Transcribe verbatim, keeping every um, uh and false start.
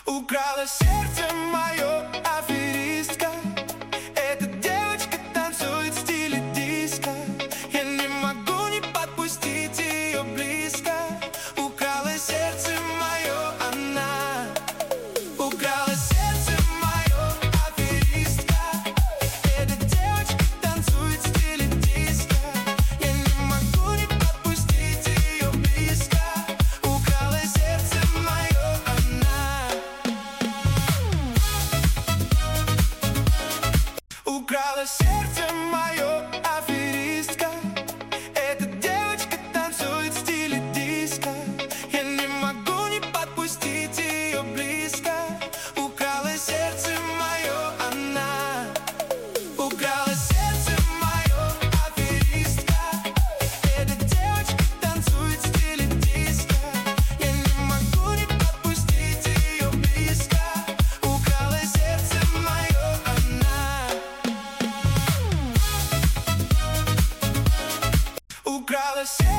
Украла сердце мое, аферистка. Эта девочка танцует в стиле диско. Я не могу не подпустить ее близко. Украла сердце мое она. Украла сердце мое, аферистка. Эта девочка танцует в стиле диско. Я не могу не подпустить ее близко. Украла сердце мое она. Украла сердце мое, аферистка. Эта девочка танцует в стиле диско. Я не могу не подпустить ее близко. Украла сердце мое она. Украла сердце мое, аферистка. Эта девочка танцует в стиле диско. Я не могу не подпустить ее близко. Украла сердце мое она. Украла сердце.